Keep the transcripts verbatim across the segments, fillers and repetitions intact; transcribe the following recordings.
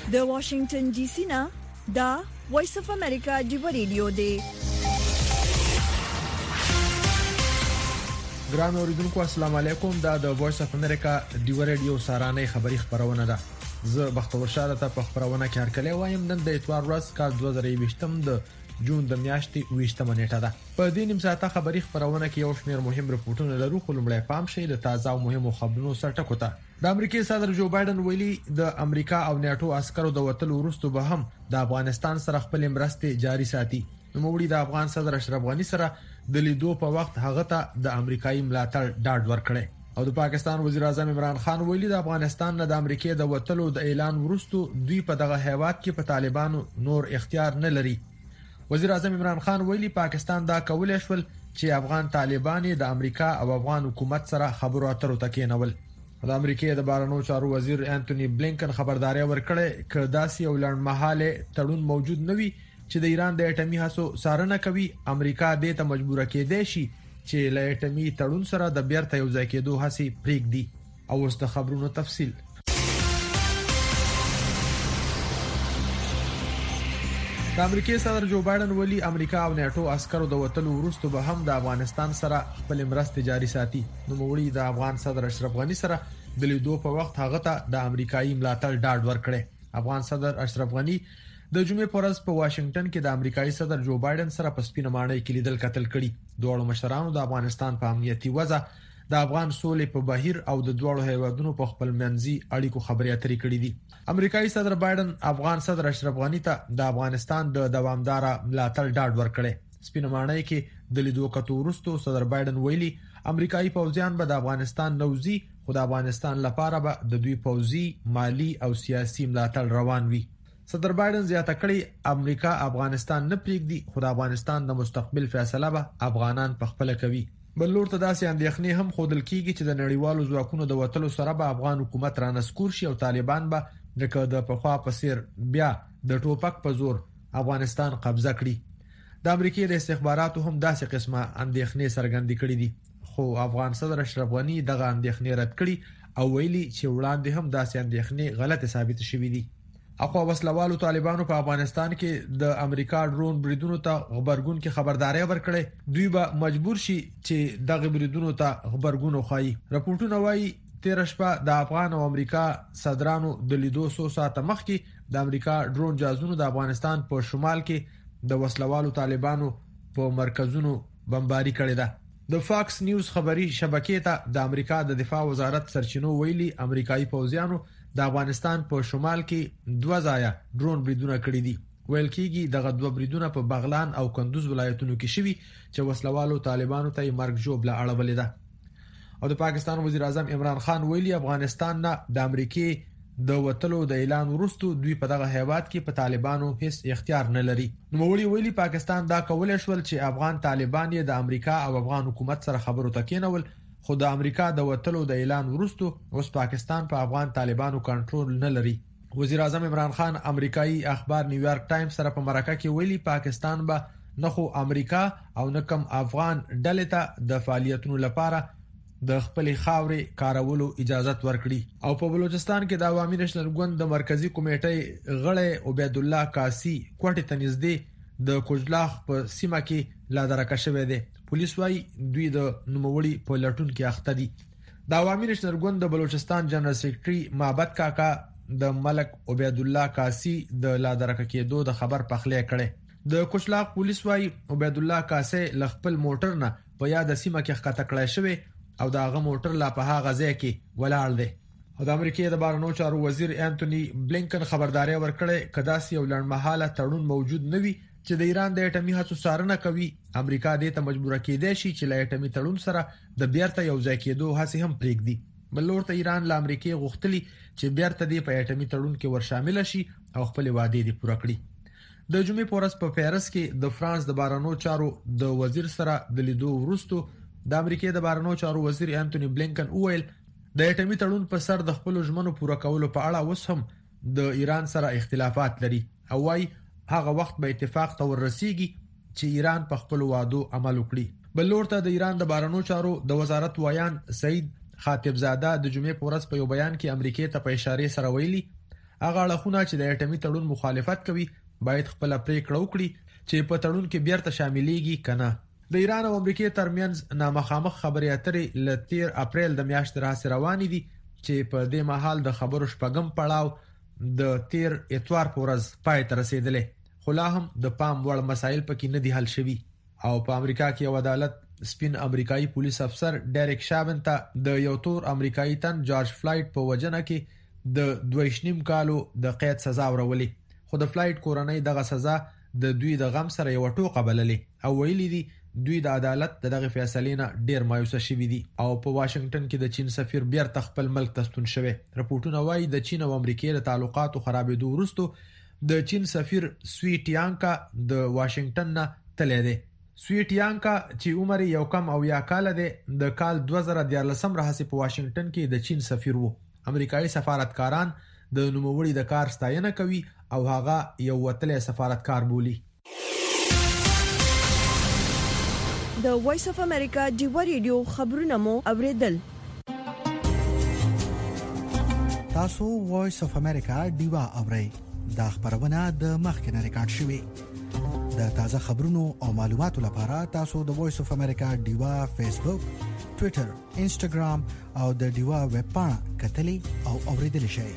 د واشنگټن ډي سي نه دا وایس اف امریکا دی ریډیو دی. ګران اوریدونکو السلام علیکم. دا د وایس اف امریکا دی ریډیو سارانه خبری خبرونه ده. زه بختور شاده ته په خبرونه کې هرکلی وایم. نن د اتوار ورځ کال دوه زره یوویشتم د جون د میاشتې ویشتمه نیټه ده. په دې نیم ساعته خبری خبرونه کې یو شمېر مهم رپورټونه لرو، خو لومړی پام شي د تازه او مهمو خبرونو سرټکو ته. د امریکای صدر جو بایدن ویلي د امریکا او نیټو عسکرو د وټلو وروسته به هم د افغانستان سره خپل مرستې جاري ساتي. نوموړي د افغان صدر اشرف غنی سره د لیدو په وخت هغه ته د امریکایي ملاتړ ډاډ ورکړي. او د پاکستان وزیر اعظم عمران خان ویلي د افغانستان نه د امریکای د وټلو د اعلان وروسته دوی په دغه هیواد کې په طالبانو نور اختیار نه لري. وزیر اعظم عمران خان ویلي پاکستان دا کولای شول چې افغان طالبان د امریکا او افغان حکومت سره خبرو اترو تکینول. د امریکای د بهرنیو چارو وزیر انټونی بلینکن خبرداري ورکړه چې داسې یو لړمحاله تړون موجود نه وي چې د ایران د اټومي هڅو څارنه کوي. امریکا دې ته مجبور کېدای شي چې له اټومي تړون سره د بیرته یو ځای کېدو هڅې پرېږدي. او اوس د خبرونو تفصیل. د امریکای صدر جو بایدن ویلي امریکا او نیټو عسکرو د وټلو وروسته به هم د افغانستان سره خپل مرستې جاري ساتي. نوموړي د افغان صدر اشرف غنی سره د لیدو په وخت هغه ته د امریکایي ملاتړ ډاډ ورکړي. افغان صدر اشرف غنی د جمعې په ورځ په واشنگټن کې د امریکایي صدر جو بایدن سره په سپینه ماڼۍ کې لیدل کتل کړي. دوه مشرانو د افغانستان په امنیتي وضع، د افغان سولې په بهیر او د دوه هیوادونو په خپل منځي اړیکو خبرې اترې کړې دي. امریکایي صدر بایدن افغان صدر اشرف غنی ته د افغانستان د دوامدار ملاتړ ډاډ ورکړي. سپینه ماڼۍ کې د لیدو کتو وروسته صدر بایدن ویلي امریکایي پوځیان به د افغانستان نوځي، خو د افغانستان لپاره به د دوی پوځي، مالی او سیاسي ملاتړ روان وي. صدر بایدن زیاته کړې امریکا افغانستان نه پریږدي، خو د افغانستان د مستقبل فیصله به افغانان په خپل کوي. بل لور ته داسې اندېښنې هم خوندل کیږي چې د نړیوالو ځواکونو د وټلو سره به افغان حکومت رانسکور شي او طالبان به دغه د پخوا په څیر بیا د ټوپک په زور افغانستان قبضه کړي. د امریکای د استخباراتو هم داسې قسمه اندېښنې څرګندې کړې دي، خو افغان صدر اشرف غنی دغه اندېښنې رد کړي او ویلي چې وړاندې هم داسې اندېښنې غلطه ثابت شوې دي. اخو وسلوالو طالبانو په افغانستان کې د امریکا ډرون بریدونو ته خبرګون کې خبرداري ورکړي. دوی به مجبور شي چې دغه بریدونو ته خبرګون وخایي. راپورټونه وایي تیر شپه د افغان او امریکا صدرانو د لیدو څو ساعته مخکې د امریکا ډرون جهازونو د افغانستان په شمال کې د وسلوالو طالبانو په مرکزونو بمباري کړې ده. د فاکس نیوز خبري شبکې ته د امریکا د دفاع وزارت سرچینو ویلي امریکایي پوځیانو د افغانستان په شمال کې دوه ځایه ډرون بریدونه کړي دي. ویل کېږي دغه دوه بریدونه په بغلان او کندوز ولایتونو کې شوي چې وسلوالو طالبانو ته مرګ ژوبله اړولې ده. او د پاکستان وزیر اعظم عمران خان ویلي افغانستان نه د امریکای د وټلو د اعلان وروسته دوی په دغه هیواد کې په طالبانو هیڅ اختیار نه لري. نوموړي ویلي پاکستان دا کولای شول چې افغان طالبان یې د امریکا او افغان حکومت سره خبرو تکینول، خو د امریکا د وټلو د اعلان وروسته اوس پاکستان په پا افغان طالبانو کنټرول نه لري. وزیر اعظم عمران خان امریکایي اخبار نیویارک ټایمز سره په مرکه کې ویلي پاکستان به نه خو امریکا او نه کم افغان ډلې ته د فعالیتونو لپاره د خپل خاورې کارولو اجازه ورکړي. او په بلوچستان کې د عوامي نېشنل ګوند د مرکزی کمیټې غړی عبید الله کاسی کوټه ته نږدې د کوجلاخ په سیمه کې لا درکه شوې ده. پولیس وايي دوی د نوموړي په لټون کې اخته دي. د عوامي نېشنل ګوند د بلوچستان جنرال سیکریټري محمد کاکا د ملک عبید الله کاسی د لا درکه کېدو د خبر پخلی کړي. د کوجلاخ پولیس وايي عبید الله کاسی ل خپل موټر نه په یاد سیمه کې ښکته کړی شوی او داغه موټر لا په هغه ځای کې ولاړ دی. او د امریکای د بهرنیو چارو وزیر انټونی بلینکن خبرداري ورکړه کدا سی یو لړمحاله تړون موجود نه وي چې د ایران د اټومي هڅو څارنه کوي. امریکا دې ته مجبور کېدای شي چې له اټومي تړون سره د بیرته یو ځای کېدو هڅه هم پرېږدي. بل لور ته ایران له امریکای غوښتلی چې بیرته دې په اټومي تړون کې ورشامل شي او خپل وعده دې پوره کړي. د جمعې په ورځ په پیرس کې د فرانس د بهرنیو چارو د وزیر سره د لیدو وروسته د امریکای د بهرنیو چارو وزیر انټونی بلینکن وویل د اټومي تړون په سر د خپل ژمنو پوره کولو په اړه اوس هم د ایران سره اختلافات لري او وايي هغه وخت به اتفاق ته ورسیږي چې ایران په خپل وعدو عمل وکړي. بل لور ته د ایران د بهرنیو چارو د وزارت وایان سعید خاطبزاده د جمعې په ورځ په یو بیان کې امریکای ته په اشاره سره ویلي هغه اړخونه چې د اټومي تړون مخالفت کوي باید خپل پریکړه وکړي چې په تړون کې بیرته شاملېږي کنه. د ایران او امریکای ترمنځ نامخامخ خبرې اترې ل تیر اپریل د میاشتې راځي روانې دي چې په دې مهال د خبرو شپږم پړاو د تیر اتوار په ورځ پای ته رسیدلې، خو لا هم د پام وړ مسایل پکې نه دي حل شوي. او په امریکا کې یو عدالت سپین امریکایي پولیس افسر ډیریک شابن ته د یو تور امریکایي تن جارج فلایډ په وجنه کې د دوه شنیم کالو د قید سزا ورولې، خو د فلایډ کورنۍ دغه سزا د دوی د غم سره یو ټوکه بللې او ویلي دي دوی د عدالت دغه فیصلې نه ډیر مایوسه شوي دي. او په واشنگټن کې د چین سفیر بیرته خپل ملک ته ستون شوی. راپورټونه وایي د چین او امریکای له تعلقاتو خرابېدو وروسته د چین سفیر سوی ټیانکا د واشنگټن نه تللی دی. سوی ټیانکا چې عمر یو کم او یا کال دی د کال دوه زره دیارلسم راهیسې په واشنگټن کې د چین سفیر وو. امریکایي سفارتکاران د نوموړي د کار ستاینه کوي او هغه یو وتلی سفارتکار بولي. د وایس اف امریکا ډیوا ریډیو خبرونه مو اوریدل. تاسو وایس اف امریکا ډیوا اورئ. دا خبرونه د مخکنه ریکارډ شوی. د تازه خبرونو او معلوماتو لپاره تاسو د وایس اف امریکا ډیوا فیسبوک، ټوئیټر، انسټاګرام او د ډیوا ویب پاڼه کتلی او اوریدل شئ.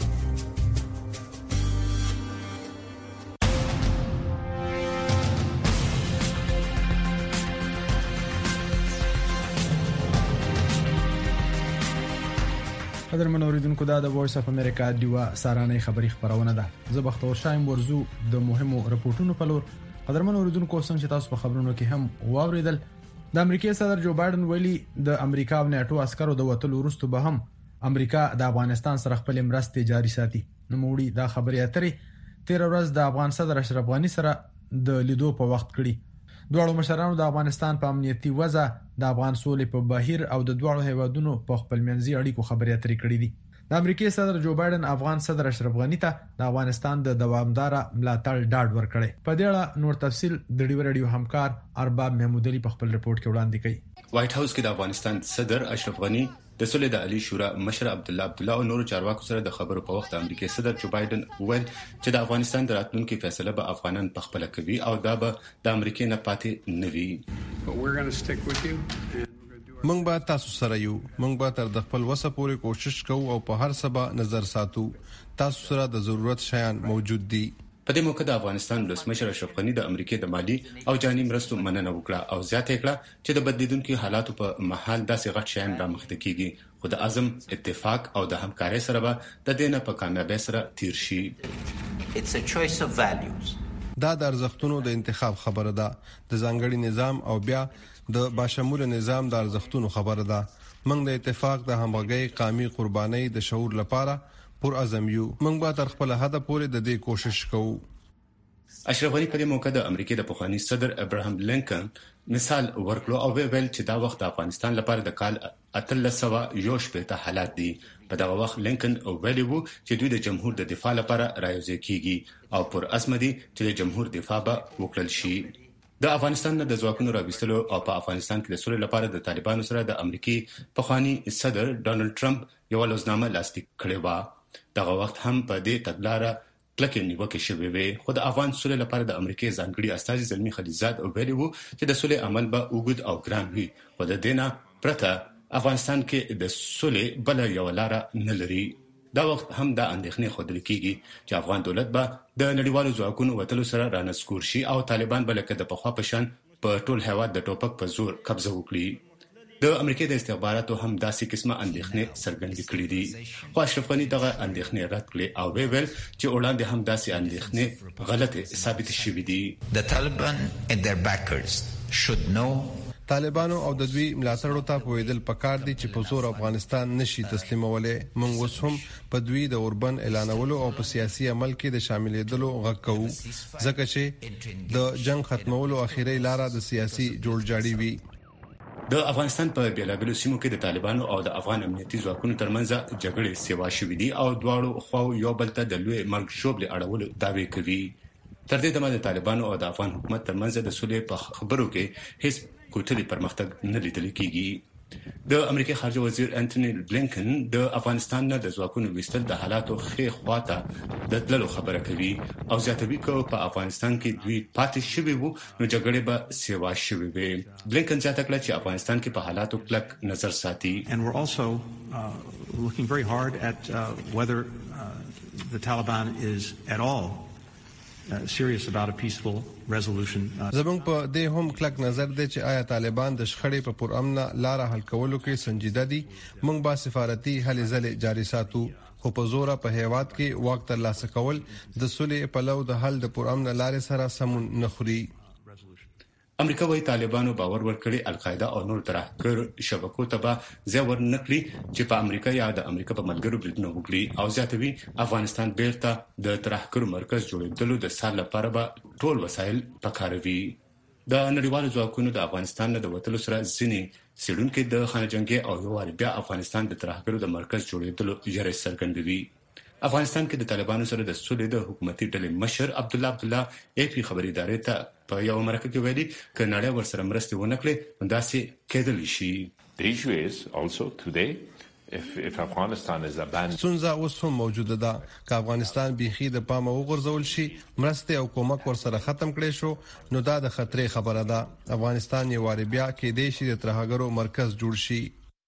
قدرمن اوریدونکو دا د وایس اف امریکا ډیوا سارانه خبری خبرونه ده. زه بختور شایم ورزو د مهمو رپورټونو په لور. قدرمن اوریدونکو څنګه چې تاسو په خبرونو کې هم واوریدل، د امریکای صدر جو بایدن ویلي د امریکا او ناتو عسکرو د وټلو وروسته به هم امریکا د افغانستان سره خپل مرستې جاري ساتي. نو موږ دا خبرې اترې تیر ورځ د افغان صدر اشرف غنی سره د لیدو په وخت کړي. دوه مشرانو د افغانستان په امنیتي وضع، د افغان سولې په بهیر او د دوه هیوادونو په خپلمنځي اړیکو خبرې اترې کړې دي. د امریکای صدر جو بایدن افغان صدر اشرف غنی ته د افغانستان د دوامدار ملاتړ ډاډ ورکړي. په دې اړه نور تفصیل د ډیو رادیو همکار ارباب محمود علي په خپل رپورت کې وړاندې کړي. وایټ هاوس کې د افغانستان صدر اشرف غنی د صلح د علی شورا مشر عبد الله عبد الله او نور چارواکو سره د خبرو په وخت امریکای صدر جو بایدن ویل چې د افغانستان د راتلونکو فیصله به افغانان په خپل کوي او دا به د امریکای نه پاتې نه وي. مونږ به تاسو سره یو، مونږ به تر د خپل وسه پورې کوشش کوو او په هر سبا نظر ساتو. تاسو سره د ضرورت شیان موجود دي. په دې موقع د افغانستان ولسمشر اشرف غنی د امریکای د مالی او جاني مرستو مننه وکړه او زیاته کړه چې د بدلیدونکو حالاتو په محل داسې غټ شیان رامخته کیږي، خو د عزم، اتفاق او د همکارۍ سره به د دې نه په کامیابی سره تیر شي. It's a choice of values. دا د ارزښتونو د انتخاب خبره ده، د ځانګړي نظام او بیا د باشمول نظام د ارزښتونو خبره ده. موږ د اتفاق، د همغږۍ، قومي قربانۍ د شعور لپاره پر اعظم یو. موږ به تر خپل هدف پورې د دې کوشش کوو. اشرف غنی په دې موقع د امریکای د پخوانی صدر ابراهام لینکن مثال ورکړو او ویل چې دا وخت د افغانستان لپاره د کال اتلس سوه یو شپېته حالات دي. په دا وخت لینکن ویلي وو چې دوی د جمهور د دفاع لپاره رايوځي کیږي او پر اسمه دي چې د جمهور دفاع به وکړل شي. د افغانستان د ځواکونو راوستلو او په افغانستان کې د سولې لپاره د طالبانو سره د امریکای پخوانی صدر ډونالد ټرمپ یو لوزنامه لاسلیک کړې و. دغه وخت هم په دې تګلارې کلکه نیوکه شوې وي، خو د افغان سولې لپاره د امریکای ځانګړي استازي زلمی خلیزاد او ویلي وو چې د سولې عمل به اوږد او ګران وي، خو د دې نه پرته افغانستان کې د سولې بل یو لار نه لري. دا وخت هم د اندېښنې خوندل کیږي چې افغان دولت به د نړیوالو ځواکونو وټلو سره رانسکور شي او طالبان به لکه د پخوا په شان په ټول هیواد د ټوپک په زور قبضه وکړي. د امریکای د استخباراتو هم داسې قسمه اندېښنې څرګندې کړې دي، خو اشرف غنی دغه اندېښنې رد کړې او ویل چې وړاندې هم داسې اندېښنې غلطه ثابت شوې دي. The Taliban and their backers should know طالبانو او د دوی ملاتړو ته پویدل پکار دي چې په زور افغانستان نشي تسلیمولای. موږ اوس هم په دوی د اوربن اعلانولو او په سیاسي عمل کې د شاملېدلو غږ کوو، ځکه چې د جنگ ختمولو اخیری لاره د سیاسي جوړجاړي وي. د افغانستان په بیلابیلو سیمو کې د طالبانو او د افغان امنیتي ځواکونو ترمنځ جګړې سیوا شوې دي او دواړو خواو یو بل ته د لوی مرګ شوبلې اړولو دعوی کوي. تر دې دمه د طالبانو او د افغان حکومت ترمنځ د سولې په خبرو کې هیڅ کوټلي پرمختګ نه لیدل کیږي. د امریکای خارجه وزیر انټونی بلینکن د افغانستان نه د ځواکونو وستل د حالاتو خې خواته د تللو خبره کوي او زیاتوي کو په افغانستان کې دوی پاتې شوي وو نو جګړه به سیوا شوي وي. بلینکن ځاته کړ چې افغانستان کې په حالاتو کلک نظر ساتي. And we're also uh, looking very hard at uh, whether uh, the Taliban is at all Uh, serious about a peaceful resolution. زمونږ په دې هم کلک نظر دی چې آیا طالبان د شخړې په پرامنه لار حل کولو کې سنجیده دي. موږ با سفارتي هلې ځلې جاري ساتو خو په زور په هیواد کې واک ترلاسه کول د صلح په لور د حل د پرامنه لارې سره سمون نخري. امریکا وايي طالبانو باور ورکړي القاعده او نور ترهګر شبکو ته به زیور نکړي چې په امریکا یا د امریکا په ملګرو بریدونه وکړي او زیاتوي افغانستان بیرته د ترهګر مرکز جوړېدلو د سال لپاره به ټول وسایل پکاروي. د نړیوالو ځواکونو د افغانستان د وټلو سره ځینې سړونکو د خانجنګي او یوار بیا افغانستان د ترهګر د مرکز جوړېدلو یې څرګندوي. افغانستان کې د طالبانو سره د سولې د حکومتي ډلې مشر عبد الله عبد الله اي پی خبريداري ته په یو مرکه کې ویلي ک نړۍ ورسره مرسته ونکړي داسې کېدل شي. The issue is also today if if Afghanistan is abandoned سنځه اوس هم موجوده ده ک افغانستان بيخي د پامه وګرځول شي مرسته او کومک ورسره ختم کړي شو نو دا د خطرې خبره ده. افغانستان یې واري بیا کې د شي د ترهګرو مرکز جوړ شي.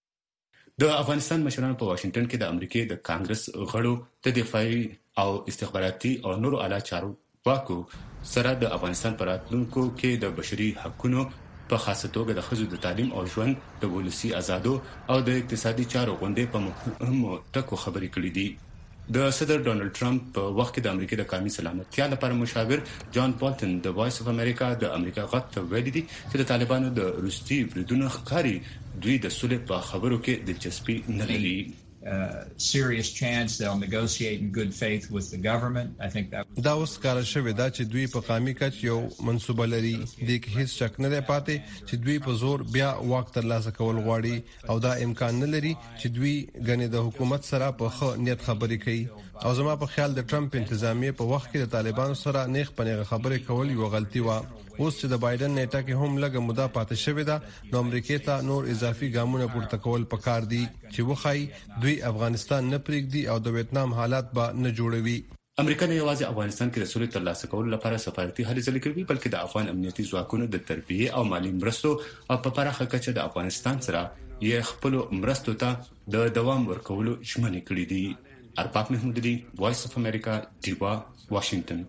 د افغانستان مشرانو په واشنگټن کې د امریکای د کانګرس غړو د دفاعي او استخباراتي او نورو اعلی چارو واکو سره د افغانستان پر راتلونکو کې د بشري حقوقو په خاصه توګه د ښځو د تعلیم او ژوند د ولسی آزادو او د اقتصادي چارو غونډې په مهمو ټکو خبرې کړې دي. د صدر ډونالد ټرمپ په وخت کې د امریکا د قومي سلامتیا لپاره مشاور جان بولټن د وایس اف امریکا د امریکا غږ ته ویلي دي چې د طالبانو د روسي بریدونو ښکاری دوی د صلح په خبرو کې دلچسپي نه لري. Uh, serious chance they'll negotiate in good faith with the government. I think that دا اوس کار شوی دا چې دوی په قامي کچ یو منسوبه لري د هیڅ شک نه پاتې چې دوی په زور بیا واک ترلاسه کول غواړي او دا امکان نه لري چې دوی غني د حکومت سره په ښه نیت خبرې کوي او زما په خیال د ټرمپ انتظامیه په وخت کې د طالبانو سره نیغ پنیغه خبرې کول یو غلطي و. اوس چې د بایدن نیټه کې هم لږه موده پاتې شوې ده نو امریکا ته نور اضافي ګامونه پورته کول پکار دي چې وخی دوی افغانستان نه پریږدي او د ویتنام حالات به نه جوړوي. امریکا نه یوازې افغانستان کې د سولې ترلاسه کولو لپاره سفارتي هلې ځلې کوي بلکې د افغان امنیتي ځواکونو د تربیه او مالی مرستو او په پراخه کچه د افغانستان سره یې خپل مرستو ته د دوام ورکولو ژمنې کړې دي. ارباب محمودی وایس اف امریکا دیوا واشنگټن.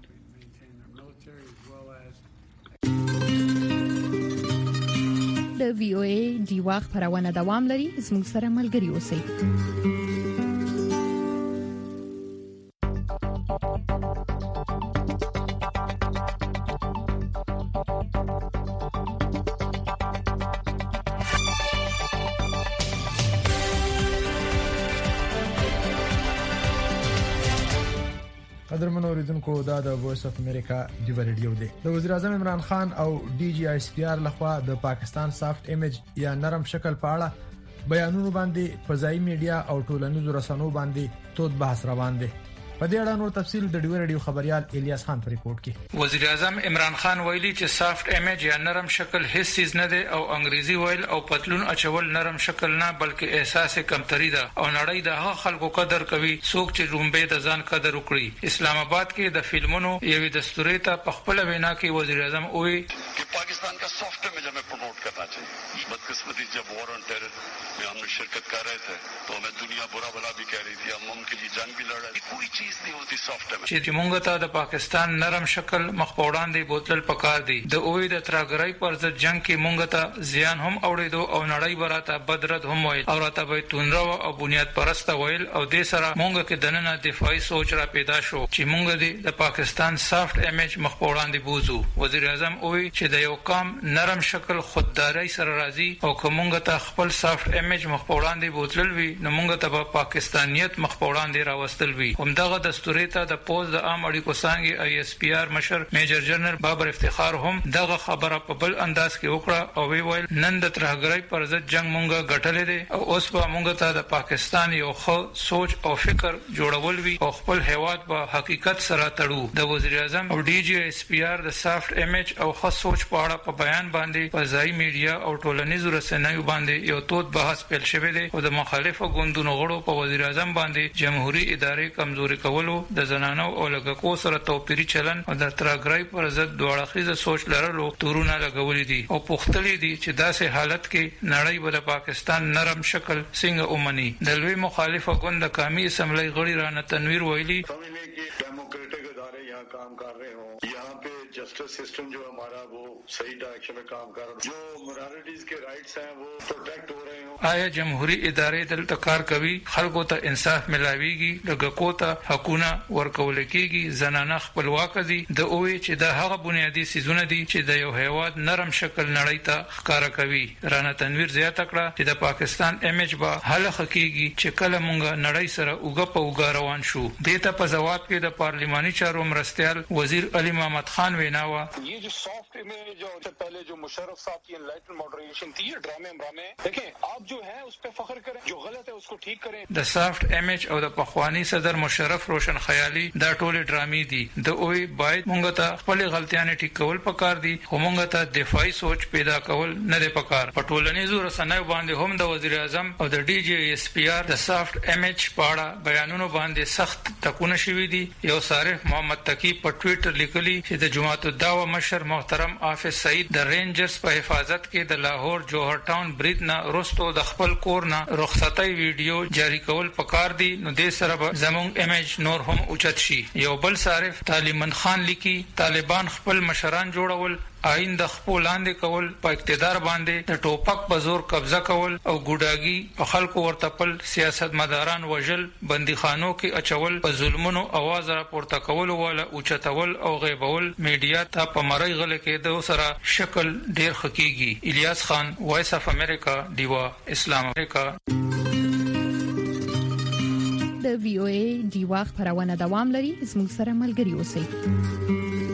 د وی او ای دیوا خبرونه دوام لري زموږ سره ملګري اوسئ. قدرمن اوریدونکو دا د وایس اف امریکا دی ریډیو دی. د وزیر اعظم عمران خان او ډي جی ایس پی آر لخوا د پاکستان سافت ایمیج یا نرم شکل په اړه بیانونه باندې فضائي میډیا او ټولنیزو رسنیو باندې تود بحث روان دی. په دې اړه نور تفصیل د ډیو ریډیو خبريال الیاس خان په ریپورت کې. وزیر اعظم عمران خان ویلي چې سافت ایمیج یا نرم شکل هیڅ چیز نه دی او انګریزي ویل او پتلون اچول نرم شکل نه بلکې احساس کمتري ده او نړۍ د هغه خلکو قدر کوي څوک چې رومبه د ځان قدر وکړي. اسلام آباد کې د فلمونو یوې دستوري ته په خپل وینا کې وزیر اعظم وایي چې پاکستان کا سافٹ ایمیج हमें प्रमोट करना चाहिए. बदकिस्मती जब war on terror में हमने शिरकत कर रहे थे तो हमें दुनिया बुरा भला भी कह रही थी, हम उनके लिए जंग भी लड़ रहे थे. कोई चीज नहीं होती सॉफ्ट چې موږ ته د پاکستان نرم شکل مخ په وړاندې بوتل پکار دی. د اوې د ترګرای پر ضد جنگ کې موږ ته زیان هم اوریدو او نړۍ براته بدرد هم ویل او راته به تونرو او بنیاد پرسته ویل او د سره موږ کې دننه دفاعي سوچ را پیدا شو چې موږ د پاکستان سافت ایمیج مخ په وړاندې بوزو. وزیر اعظم وایي چې د یو قام نرم شکل خودداري سره راځي او کومه ته خپل سافت ایمیج مخ په وړاندې بوتل وي نو موږ ته په پاکستانیت مخ په وړاندې راوستل وي. همدغه دغه دستوري ته د پوز د عام اړیکو څنګه آی اس پی آر مشر میجر جنرال بابر افتخار هم دغه خبره په بل انداز کې وکړه او وی ویل نن د ترهګرۍ پر ضد جنگ مونږه غټلې دي او اوس په مونږ ته د پاکستان یو ښه سوچ او فکر جوړول وی او خپل هیواد په حقیقت سره تړو. د وزیر اعظم او ډي جی اس پی آر د سافټ ایمیج او ښه سوچ په اړه په بیان باندې په ځای میډیا او ټولنیزو رسنیو باندې یو تود بحث پیل شوی دی او د مخالفو ګوندونو غړو په وزیر اعظم باندې جمهوریت ادارې کمزوري کولو د زنانو او لګکو سره توپیری چلن او د ترهګرۍ پر ضد دوه اړخیزه سوچ لرلو تورونه لګولې دي او پوښتلې دي چې داسې حالت کې نړۍ به د پاکستان نرم شکل څنګه اومني. د لوی مخالفو ګوند د قومي اسمبلی غړي رانه تنویر ویلي डेमोक्रेटिक इदारे यहाँ काम कर रहे हो, यहाँ पे जस्टिस सिस्टम जो हमारा वो सही डायरेक्शन में काम कर रहा है, जो माइनॉरिटीज के राइट्स हैं वो प्रोटेक्ट हो रहे हो. آیا جمهوریت ادارې دلته کار کوي؟ خلکو ته انصاف ملاويږي؟ لګکو ته حقونه ورکول کېږي؟ زنانه خپلواک دي؟ د اوې چې د هغه بنیادی سيزونه دي چې د یو هیواد نرم شکل نړۍ ته ښکارا کوي. رانه تنویر زیاته کړه چې د پاکستان ایمیج به حل خکېږي چې کله مونږ نړۍ سره اوګه په اوګه روان شو. دته په جواب کې د پارلیماني چارو مرستيال وزیر علي محمد خان ویناوه ये जो सॉफ्ट इमेज और उससे पहले जो मुशर्रफ साहब की एनलाइटन मॉडरेशन थी, ये ड्रामे ड्रामे देखें आप जो है उस पे फख्र करें, जो गलत है उसको ठीक करें. د سافټ ایمیج او د پخوانی صدر مشرف روشن خیالي دا ټول ډرامې دي. د اوې باید مونږ ته خپل غلطیاں ټیک کول پکار دي خو مونږ ته دفاعي سوچ پیدا کول نه دی پکار. په ټولنیزو رسنیو باندې هم د وزیر اعظم او د ډي جی اس پی آر د سافټ ایمیج په اړه بیانونو باندې سخت ټکونه شوي دي. یو صارف محمد تقی په ټوئیټر لیکلي چې د جماعت الدعوه مشر محترم حافظ سعید د رینجرز په حفاظت کې د لاهور جوهر ټاون برید نه رستو د خپل کور نه رخصتۍ ویډیو جاری کول پکار دي. نو د سره زموږ ایمیج نور هم اوچت شي. یو بل صارف طالبان خان لیکي طالبان خپل مشران جوړول، آئین د خپل لاندې کول، په اقتدار باندې د ټوپک په زور قبضه کول او ګوډاګي په خلکو ورتپل، سیاستمداران وژل، بندیخانو کې اچول، په ظلمونو आवाज راپورته کول ولا اوچتول او غیبول، میډیا ته په مړی غل کې د سره شکل ډیر خکېږي. الیاس خان، وایس اف امریکا، دیوا، اسلام امریکا. د وی او ای دیوا خبرونه دوام لري. زموږ سره ملګري اوسئ.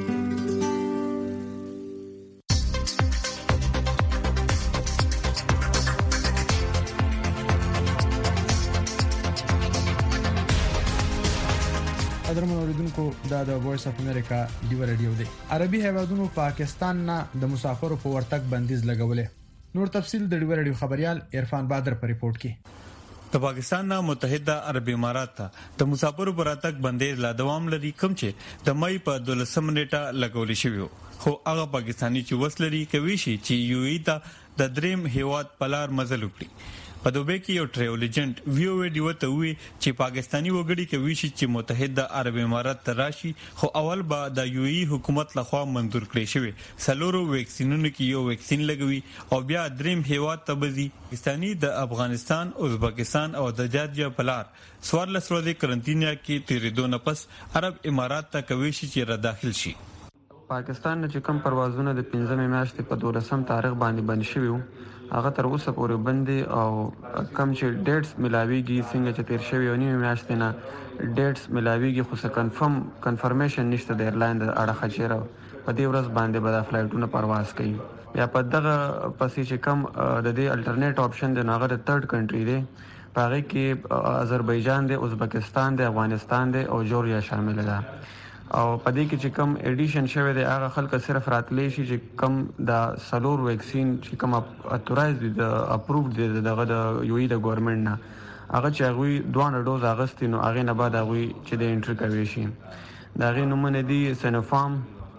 قدرمن اوریدونکو دا د وایس اف امریکا دیو رادیو دی. عربي هیوادونو پاکستان نه د مسافرو په ورتګ بندیز لګولې. نور تفصيل د دیو رادیو خبريال عرفان بادر په ریپورت کې. د پاکستان نه متحده عرب امارات ته د مسافرو پر ورتګ بندیز لا دوام لري، کوم چې د مې په دولسم نیټه لګول شوی. خو هغه پاکستانی چې وسلري کوي شي چې یو ای ته د دریم هیواد پلار مزل وکړي. په دوبه کې یو ټریول ایجنټ ویو ویډیو ته وی چې پاکستانی وګړي کوي چې متحده عرب امارات ته راشي، خو اول به د یو ای حکومت لخوا منظور کړي شوی. سلورو ویکسینونو کې یو ویکسین لګوي او بیا دریم هیواد ته بزي. پاکستانی د افغانستان، ازبکستان او د جارجیا پلار سوار لسروزي کرنټینا کې تیریدو نه پس عرب امارات ته کوي چې را داخل شي. پاکستان چې کوم پروازونه د پنځمې میاشتې په دولسم تاریخ باندې بند شوي وو هغه تر اوسه پورې بند دي او کم چې ډیټس ملاويږي څنګه چې تیر شوی او نیمه میاشتې نه ډیټس ملاويږي خو څه کنفرم کنفرمیشن نشته د ایرلاین د اړه خچره په دې ورځ باندې به د فلایټونو پرواز کوي. یا په دغه پسې چې کم د دې الټرنیټ اپشن د ناغه د تھرد کنټری دی پاره کې آذربایجان دی، ازبکستان دی، افغانستان دی او جورجیا شامل ده. او پدې کې چې کم ایډیشن شوی دی هغه خلک صرف راتلی شي چې کم د سلور ویکسین چې کم اتورایز دي د اپروቭ دي دغه د یو ای د ګورنمنت نه هغه چې هغه دوه ډوز اغستې نو هغه نه بعد هغه چې د انټری کوي شي. دا غي نمونه دي سینوفارم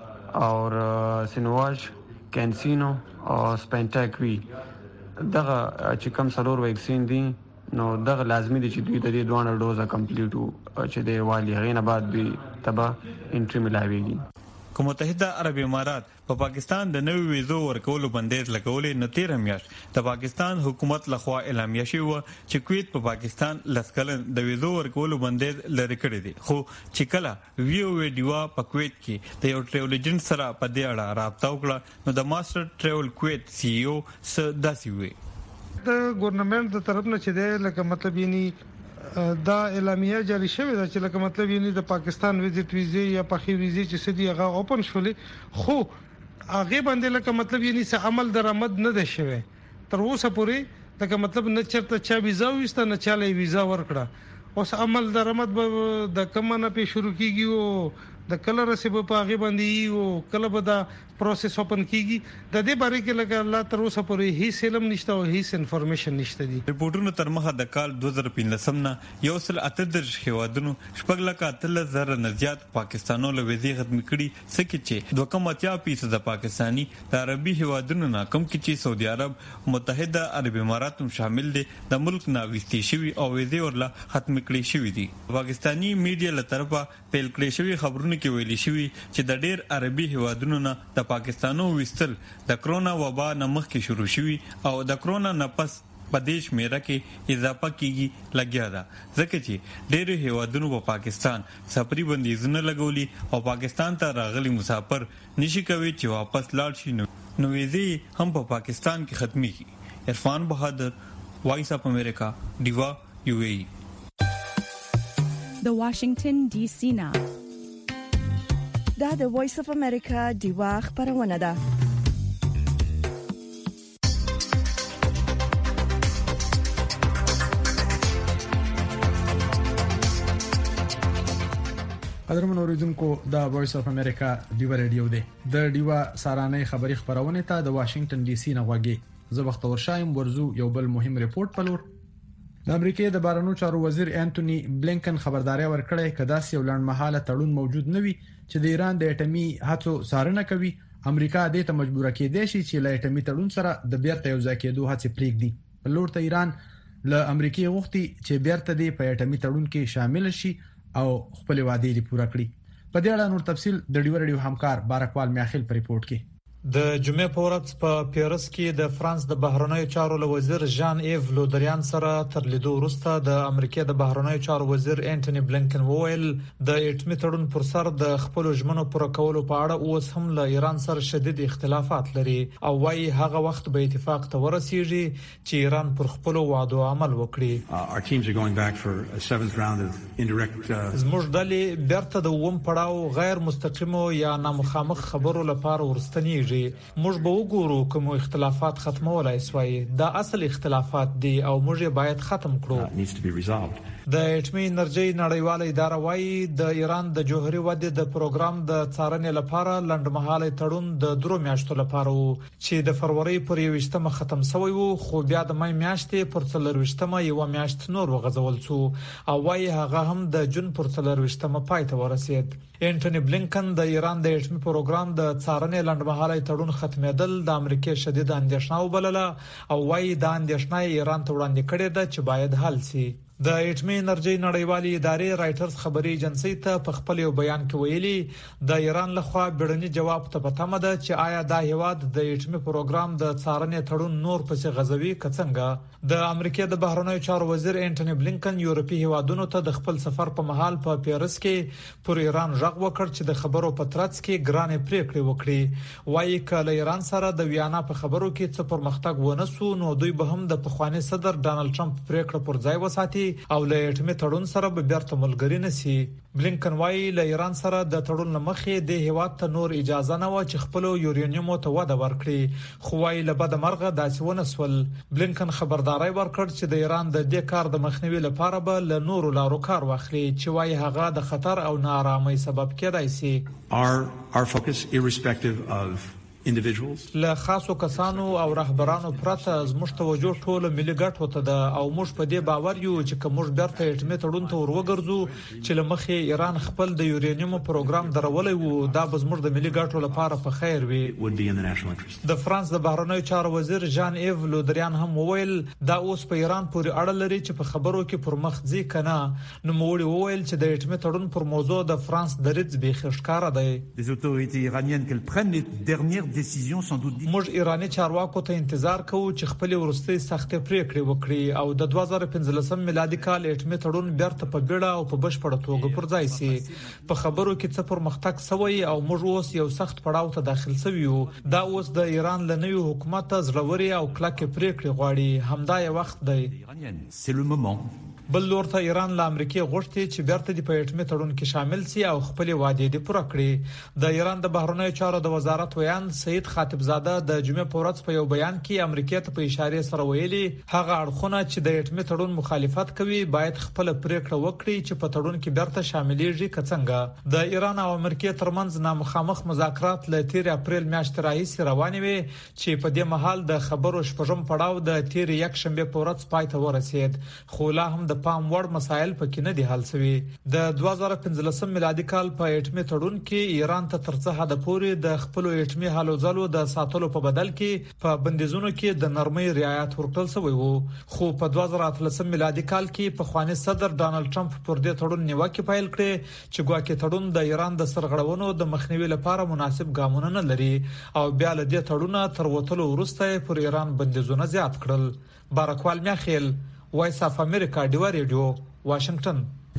او سینواج، کانسینو او سپینټیک وی. دغه چې کم سلور ویکسین دي نو دغه لازمي دي چې دوی د دې دوه ډوزه کمپلیټ وو چې د والی غینه بعد دوی تبا انټری ملاويږي. کوم متحده عرب امارات په پاکستان د نوې ویزو ورکولو بندیز لګولې نو تیر میاشت د پاکستان حکومت لخوا اعلامیه شوی چې کویت په پاکستان لسکلن د ویزو ورکولو بندیز لری کړی دی. خو چې کله ویو ویډیو په کویت کې د یو ټریول ایجنټ سره په دې اړه رابطه وکړه نو د ماستر ټریول کویت سی ای او س داسي وی د ګورنمنت د طرف نه چې دی لکه مطلب یعنی دا اعلامیه جاری شوې ده چې لکه مطلب یې نه د پاکستان ویزټ ویزه یا پخې ویزه چې سدي هغه اوپن شولې خو هغه باندې لکه مطلب یې نه څه عمل درآمد نه ده شوی تر اوسه پورې لکه مطلب نه چرته چا ویزا وسته نه چاله ویزا ورکړه اوس عمل درآمد د کمنه په شروع کیږي او د کلر سبب په هغه باندې او کله به دا پروسس اوپن کیږي د دې باره کې لکه الله تر اوسه پورې هیڅ علم نشته او هیڅ انفارمیشن نشته دي. ریپورتونو تر مخه د کال دوه زره پنځلس نه یو سل اته درش هیوادونو شپږ لک اتل زره نه زیات پاکستانو له ویزې ختم کړي سکه چې دوه کم اتیا فیصد د پاکستانی د عربي هیوادونو نه کم کې چې سعودي عرب متحده عرب امارات هم شامل دي د ملک نه وستي شوی او ویزې ورله ختم کړي شوی دي. پاکستانی میډیا له طرفه پیل کړي شوی خبرونه کې ویلي شوی چې د ډېر عربي هیوادونو نه د پاکستانو وستل د کرونا وبا نه مخکې شروع شوی او د کرونا نه پس په دیش میرا کې اضافه کیږي لګیا ده ځکه چې ډېر هیوادونو په پاکستان سفري بندیزونه لګولي او پاکستان ته راغلي مسافر نشي کوي چې واپس لاړ شي نو ویزې هم په پاکستان کې ختمي کی. عرفان بهادر وایس اف امریکا ډیوا یو ای د واشنگټن ډي سي نا دا د وایس اف امریکا ډیوا خبرونه ده. قدرمن اوریدونکو دا وایس اف امریکا ډیوا ریډیو دی. د ډیوا سارانه خبری خبرونه ته د واشنگټن ډي سي نه غواګي زه وخت ورشایم ورزو یو بل مهم ریپورت پلور. د امریکای د بهرنیو چارو وزیر انټونی بلینکن خبرداري ورکړې کدا سی ولن محاله تړون موجود نوي چې د ایران د اټمی هڅو څارنه کوي امریکا دې ته مجبور کېدې شي چې له اټمی تړون سره د بیرته یو ځای کېدو هڅې پریږدي. په لور ته ایران له امریکای غوښتي چې بیرته دې په اټمی تړون کې شامل شي او خپل وعده دې پوره کړي. په دې اړه نور تفصيل د ډیو ریډیو همکار بارکوال میاخیل په ریپورت کې. د جمعې په ورځ په پیرس کې د فرانس د بهرنیو چارو له وزیر ژان ایو لودریان سره تر لیدو وروسته د امریکا د بهرنیو چارو وزیر انټونی بلینکن وویل د اټمی تړون پر سر د خپل ژمنو پر کولو په اړه اوس هم له ایران سره شدید اختلافات لري او وايي هغه وخت به اتفاق ته ورسیږي چې ایران پر خپل وعده عمل وکړي. زموږ ډلې بیرته د ووم پړاو غیر مستقیم یا نامخامخ خبرو لپاره ورستنیږي. موږ به وګورو کوم اختلافات ختمولای شوي دا اصل اختلافات دي او موږ باید ختم کړو. د اټمی انرژي نړیواله اداره وايي د ایران د جوهري ودې د پروګرام د څارنې لپاره لنډمهاله تړون د درو میاشتو لپاره وو چې د فروری پر یوشتمه ختم شوی وو خو بیا د مې میاشتې پر څلروشتمه یو میاشت نور وغځول شو او وايي هغه هم د جون پر څلروشتمه پای ته ورسید. انټونی بلینکن د ایران د اټمی پروګرام د څارنې لنډمهاله تړون ختمېدل د امریکا شدید اندېښنه وبلله او وايي دا اندېښنه ایران ته وړاندې کړې ده چې باید حل شي. د اټمی انرژي نړیوالې ادارې رائټرز خبري ایجنسی ته په خپل یو بیان کې ویلي د ایران لخوا بیړني جواب ته پته ده چې آیا دا هیواد د اټمی پروګرام د څارنې تړون نور پسې غزوي کڅنګه. د امریکا د بهرنیو چارو وزیر انټونی بلینکن یورپی هیوادونو ته د خپل سفر په مهال په پیرس کې پر ایران ژغ وکړ چې د خبرو په ترڅ کې ګرانې پریکړې وکړي. وايي کله ایران سره د ویانا په خبرو کې څه پرمختګ ونه سو نو دوی به هم د پخوانی صدر ډانلډ ټرمپ پریکړه پر ځای وساتي او له اټمی تړون سره به بیرته ملګری نشي. بلینکن وايي له ایران سره د تړون لمخې د هیواد ته نور اجازه نه و چې خپل یورانیم ته وده ورکړي خو وايي له بده مرغه داسې ونه سول. بلینکن خبرداري ورکړ چې د ایران د دې کار د مخنیوي لپاره به له نورو لارو کار واخلي چې وايي هغه د خطر او ناارامۍ سبب کېدای شي. Our our focus irrespective of individuals له خاصو کسانو او رهبرانو پرته زموږ توجه ټول ملي ګټو ته ده او موږ په دې باور یو چې کوم بیرته اټمی تړون ته ورغورځو چې لمخې ایران خپل د یورانیم پروګرام درولې وو دا به زموږ د ملي ګټو لپاره په خیر وي. د فرانس د بهرنیو چارو وزیر ژان ایو لودریان هم وویل دا اوس په ایران پورې اړه لري چې په خبرو کې پر مخ ځي کنه نو موږ وویل چې د اټمی تړون پر موضوع د فرانس دریځ به ښکارا دی. Les autorités iraniennes qu'elles prennent les dernières موږ ایرانی چارواکو ته انتظار کوو چې خپل ورستي سختې پریکړې وکړي او د دوه زره پنځلسم میلادي کال اټمی تړون بیرته په بیړه او په بشپړه توګه پر ځای شي. په خبرو کې څه پرمختګ شوی او موږ اوس یو سخت پړاو ته داخل شوی یو. دا اوس د ایران له نوي حکومت زړوري او کلکه پریکړې غواړي. همدا یو وخت دی. C'est le moment بل لور ته ایران له امریکای غوښتي چې بیرته د پېټمي تړون کې شامل سي او خپل وعده دي پوره کړي. د ایران د بهرنیو چارو د وزارت ویان سید خاتبزاده د جمعې په ورځ په یو بیان کې امریکا ته په اشاره سره ویلي هغه اړخونه چې د پېټمي تړون مخالفت کوي باید خپل پریکړه وکړي چې په تړون کې بیرته شاملېږي کڅنګه. د ایران او امریکا ترمنځ نامخامخ مذاکرات له تیر اپریل میاشتې راهیسې روانې وي چې په دې مهال د خبرو شپږم پړاو د تیر یک شنبه په ورځ پای ته ورسید، خو لا هم د پام وړ مسایل پکې نه دي حل شوي. د دوه زره پنځلسم میلادي کال په اټمي تړون کې ایران ته ترڅه حد پورې د خپل اټمي حالو ځلو د ساتلو په بدل کې په بندیزونو کې د نرمۍ رعایت ورکړل شوی وو. خو په دوه زره اتلسم میلادي کال کې په خواني صدر ډانلډ ټرمپ پر دې تړون نیوکه پیل کړې چې ګواکې تړون د ایران د سرغړونو د مخنیوي لپاره مناسب ګامونه نه لري او بیا له دې تړونه تر وټلو وروسته پر ایران بندیزونه زیات کړل. بارکوال میاخیل، وایس اف امریکا، ډیوا ریډیو، واشنگټن.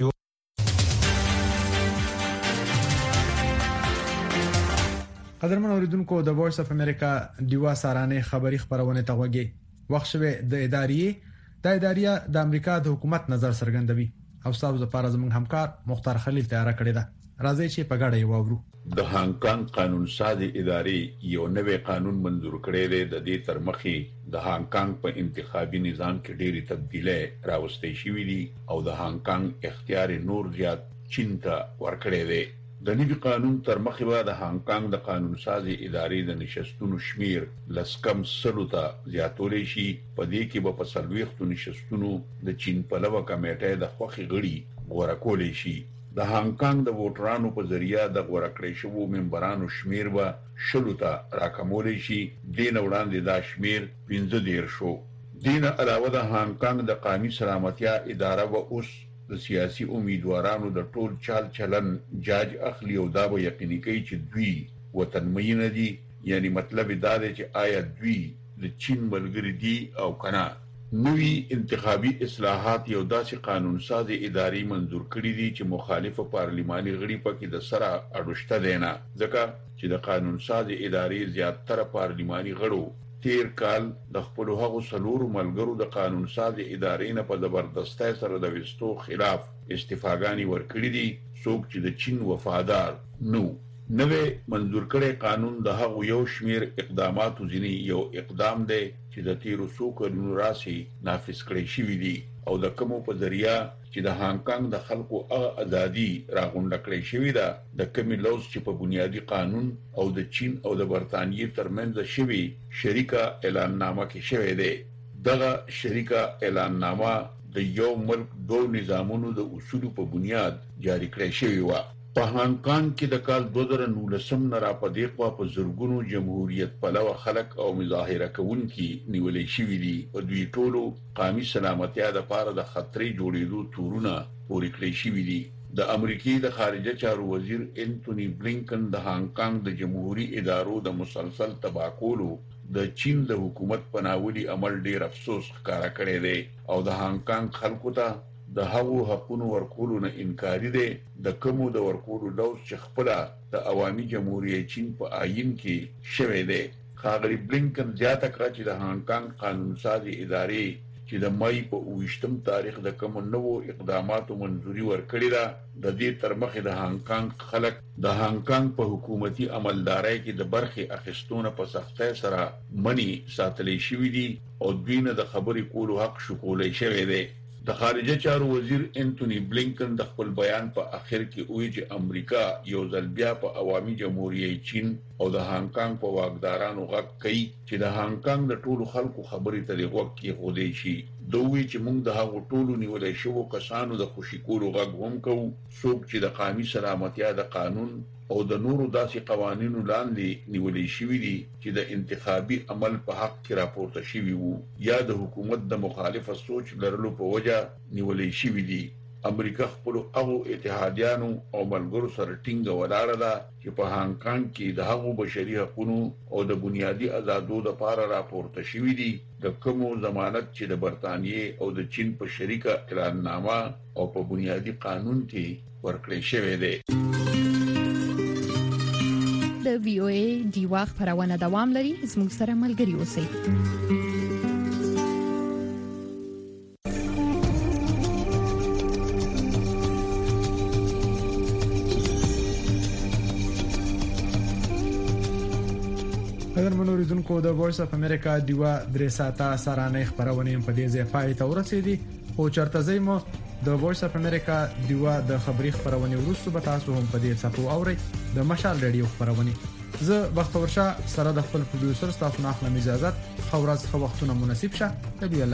قدرمن اوریدونکو، د وایس اف امریکا ډیوا سارانه خبری خبرونه ته وګورئ. وخت شوه د ادارې د ادارې د امریکا د حکومت نظر څرګندوي او تاسو لپاره زموږ همکار مختار خلیل تیار کړی دی. راځي چې په ګډه یې واورو. د هانګ کانګ قانون سازي ادارې یو نوې قانون منظور کړی دی. د دې تر مخې د هانګ کانګ په انتخابي نظام کې ډېری تبدیلۍ راوستې شوې دي او د هانګ کانګ اختیار نور زیات چین ته ورکړی دی. د نوي قانون تر مخې به د هانګ کانګ د قانون سازي ادارې د نشستونو شمیر لسکم سلو ته زیاتولی شي. په دې کې به په څلوېښتو نشستونو د چین پلوه کمیټې د خوښې غړي غوره کولی شي. د هانګ کانګ د ووټرانو په ذریعہ د غوړه کړې شوو ممبرانو شمیر به شلو ته راکمولی شي. دین وړاندې دا شمیر پنځه دېرش شو. دین علاوه د هانګ کانګ د قومي سلامتیا اداره به اوس د سیاسي امیدوارانو د ټول چال چلن جاج اخلي او دا به یقیني کوي چې دوی وطنمین دي. یعنی مطلب دا دی چې آیا دوی د چین ملګری دي او کنه. نوی انتخابي اصلاحات یو داسې قانون ساز ادارې منظور کړی دي چې مخالف پارلماني غړي پکې د سره اډوشته دي نه، ځکه چې د قانون ساز ادارې زیاتره پارلماني غړو تیر کال د خپل هغو سلور ملګرو د قانون ساز ادارې نه په زبردستۍ سره د وستو خلاف استعفاګانی ورکړي دي، څوک چې د چین وفادار نو. نوې منظور کړي قانون د هغو یو شمیر اقداماتو ځینی یو اقدام دی چې د تیرو څو کلونو راسي نافذ کړی شوی دی او د کومو په ذریعہ چې د هانګ کانګ د خلکو هغه ازادي راغونډه کړې شوې ده د کومې لوز چې په بنیادی قانون او د چین او د برتانیې ترمنځ شوی شریکه اعلان نامه کې شوی دی. دغه شریکه اعلان نامه د یو ملک دوه نظامونو د اصولو په بنیاد جاری کړی شوی و. په هانګ کانګ کې د کال دوه زره نولسم نه را پدې خوا په زرګونو جمهوریت پلوه خلک او مظاهره کوونکي نیولې شوي دي. په دوی ټولو قومي سلامتیا د پاره د خطرې جوړېدو تورونه پورې کړی شوي دي. د امریکای د خارجه چارو وزیر انټونی بلینکن د هانګ کانګ د جمهوریت ادارو د مسلسل تباکولو د چین د حکومت په ناولي عمل ډیر افسوس ښکارا کړی دی او د هانګ کانګ خلکو ته د هغو حقونو ورکولو نه انکاري دی د کومو د ورکولو لوز چې خپل د عوامي جمهوریت چین په آئین کې شوی دی. ښاغلي بلینکن زیاته کړه چې د هانګ کانګ قانون سازي ادارې چې د مای په اوویشتم تاریخ د کوم نوو اقداماتو منځوري ورکړې ده د دې تر مخې د هانګ کانګ خلک د هانګ کانګ په حکومتي عملدارۍ کې د برخې اخیستونه په سختۍ سره منی ساتلې شوې دي او دوی نه د خبرې کولو حق شکولای شوی دی. د خارجه چارو وزیر انټونی بلینکن د خپل بیان په اخر کې وایي چې امریکا یو ځل بیا په عوامي جمهوریت چین او د هانګ کانګ په واکدارانو غږ کوي چې د هانګ کانګ د ټولو خلکو خبرې ته غوږ کېښودی شي. دوی چې موږ د هغو ټولو نیولای شوو کسانو د خوشي کولو غږ هم کوو څوک چې د قومي سلامتیا د قانون او د نورو داسې قوانینو لاندې نیولې شوي دي چې د انتخابي عمل په حق کې راپورته شوي وو یا د حکومت د مخالفه سوچ لرلو په وجه نیولې شوي دي. امریکا خپل هغو اتحادیانو او ملګرو سره ټینګه ولاړه ده چې په هانګ کانګ کې د هغو بشري حقوقو او د بنیادي آزادو لپاره راپورته شوي دي د کومو ضمانت چې د برتانیې او د چین په شریکه اعلان نامه او په بنیادي قانون کې ورکړل شوی دی. د وی او ای دیوا خبرونه دوام لري. زموږ سره ملګري اوسئ. اوریدونکو د وایس اف امریکا دیوا درې ساعته سرانه خبرونه په دې ځای پای ته ورسېدي او چرته زمو د وایس اف امریکا دیوا د خبري خبرونه ورسره به تاسو هم په دې څپو اورئ د مشال رادیو خبرونه زه بختور شاه سره د خپل پروډوسر تاسو نه اخلم اجازه خو ورځ خو وختونه مناسب شه